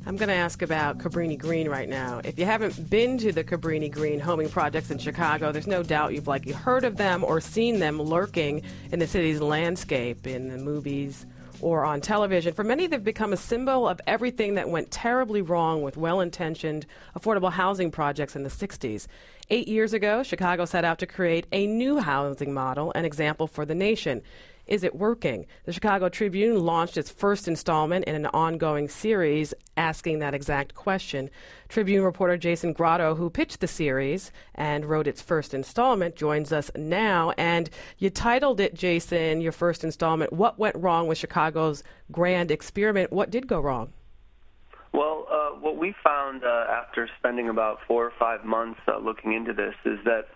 I'm going to ask about Cabrini Green right now. If you haven't been to the Cabrini Green homing projects in Chicago, there's no doubt you've likely heard of them or seen them lurking in the city's landscape, in the movies or on television. For many, they've become a symbol of everything that went terribly wrong with well-intentioned affordable housing projects in the 60s. 8 years ago, Chicago set out to create a new housing model, an example for the nation. Is it working? The Chicago Tribune launched its first installment in an ongoing series asking that exact question. Tribune reporter Jason Grotto, who pitched the series and wrote its first installment, joins us now. And you titled it, Jason, your first installment, What Went Wrong with Chicago's Grand Experiment? What did go wrong? Well, what we found after spending about 4 or 5 months looking into this is that,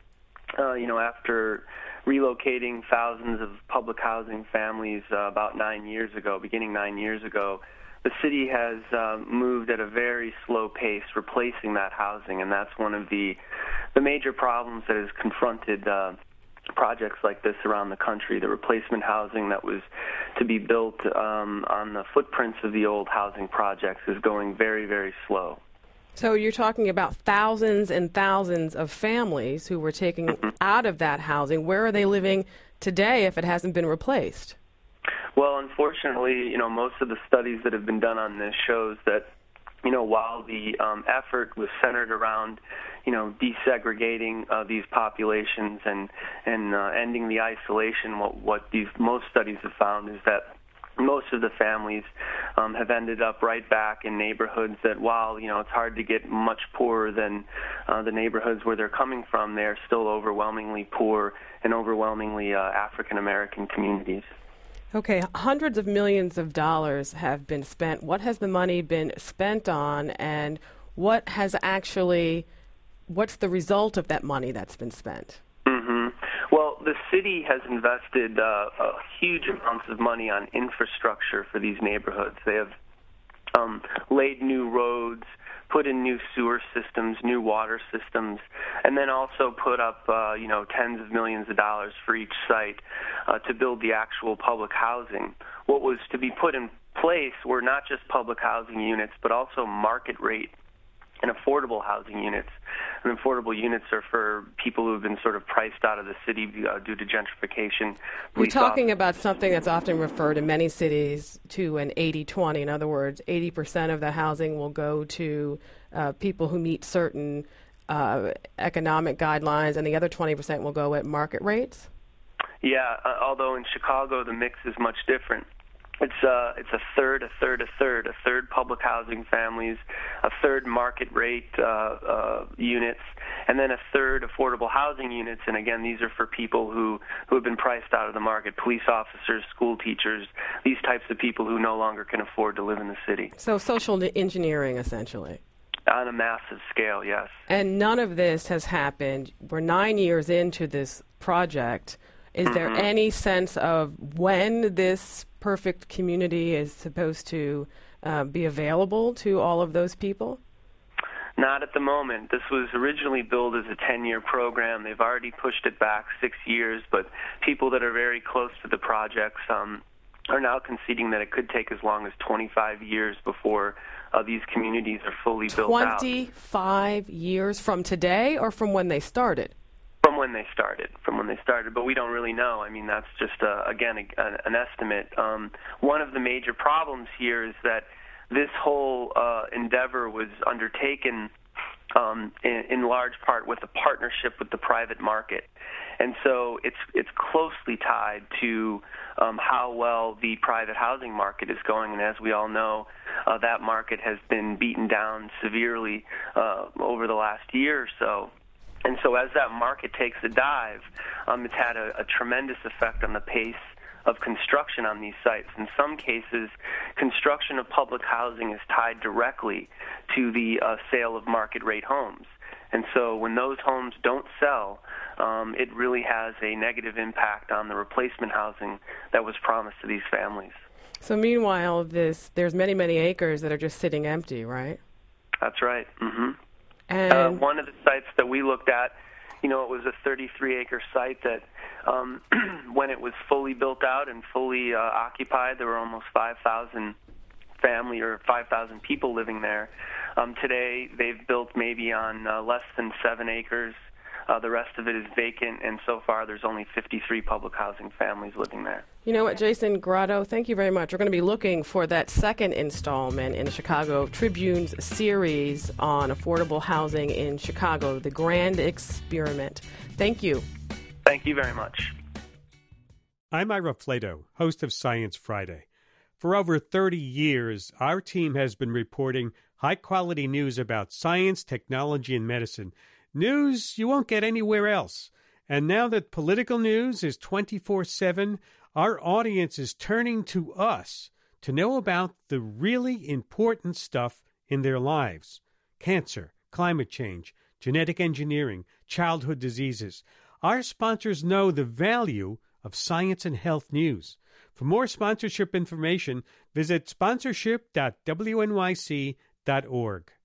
after relocating thousands of public housing families about 9 years ago, beginning 9 years ago, the city has moved at a very slow pace replacing that housing, and that's one of the major problems that has confronted projects like this around the country. The replacement housing that was to be built on the footprints of the old housing projects is going very, very slow. So you're talking about thousands and thousands of families who were taken out of that housing. Where are they living today if it hasn't been replaced? Well, unfortunately, most of the studies that have been done on this shows that, while the effort was centered around, desegregating these populations and ending the isolation, what most studies have found is that most of the families have ended up right back in neighborhoods that, while it's hard to get much poorer than the neighborhoods where they're coming from, they're still overwhelmingly poor and overwhelmingly African American communities. Okay, hundreds of millions of dollars have been spent. What has the money been spent on, and what's the result of that money that's been spent? Well, the city has invested huge amounts of money on infrastructure for these neighborhoods. They have laid new roads, put in new sewer systems, new water systems, and then also put up, tens of millions of dollars for each site to build the actual public housing. What was to be put in place were not just public housing units, but also market rate and affordable housing units. And affordable units are for people who have been sort of priced out of the city due to gentrification. We're talking about something that's often referred in many cities to an 80-20. In other words, 80% of the housing will go to people who meet certain economic guidelines, and the other 20% will go at market rates? Yeah, although in Chicago the mix is much different. It's a third public housing families, a third market rate units, and then a third affordable housing units. And again, these are for people who have been priced out of the market: police officers, school teachers, these types of people who no longer can afford to live in the city. So social engineering, essentially. On a massive scale, yes. And none of this has happened. We're 9 years into this project. Is there any sense of when this perfect community is supposed to be available to all of those people? Not at the moment. This was originally billed as a 10-year program. They've already pushed it back 6 years, but people that are very close to the projects are now conceding that it could take as long as 25 years before these communities are fully built out. 25 years from today or from when they started? From when they started, but we don't really know. I mean, that's just, an estimate. One of the major problems here is that this whole endeavor was undertaken in large part with a partnership with the private market. And so it's closely tied to how well the private housing market is going. And as we all know, that market has been beaten down severely over the last year or so. And so as that market takes a dive, it's had a tremendous effect on the pace of construction on these sites. In some cases, construction of public housing is tied directly to the sale of market rate homes. And so when those homes don't sell, it really has a negative impact on the replacement housing that was promised to these families. So meanwhile, there's many, many acres that are just sitting empty, right? That's right. And one of the sites that we looked at, it was a 33-acre site that when it was fully built out and fully occupied, there were almost 5,000 family or 5,000 people living there. Today, they've built maybe on less than 7 acres. The rest of it is vacant, and so far there's only 53 public housing families living there. You know what, Jason Grotto, thank you very much. We're going to be looking for that second installment in the Chicago Tribune's series on affordable housing in Chicago, The Grand Experiment. Thank you. Thank you very much. I'm Ira Flato, host of Science Friday. For over 30 years, our team has been reporting high-quality news about science, technology, and medicine. News you won't get anywhere else. And now that political news is 24/7, our audience is turning to us to know about the really important stuff in their lives. Cancer, climate change, genetic engineering, childhood diseases. Our sponsors know the value of science and health news. For more sponsorship information, visit sponsorship.wnyc.org.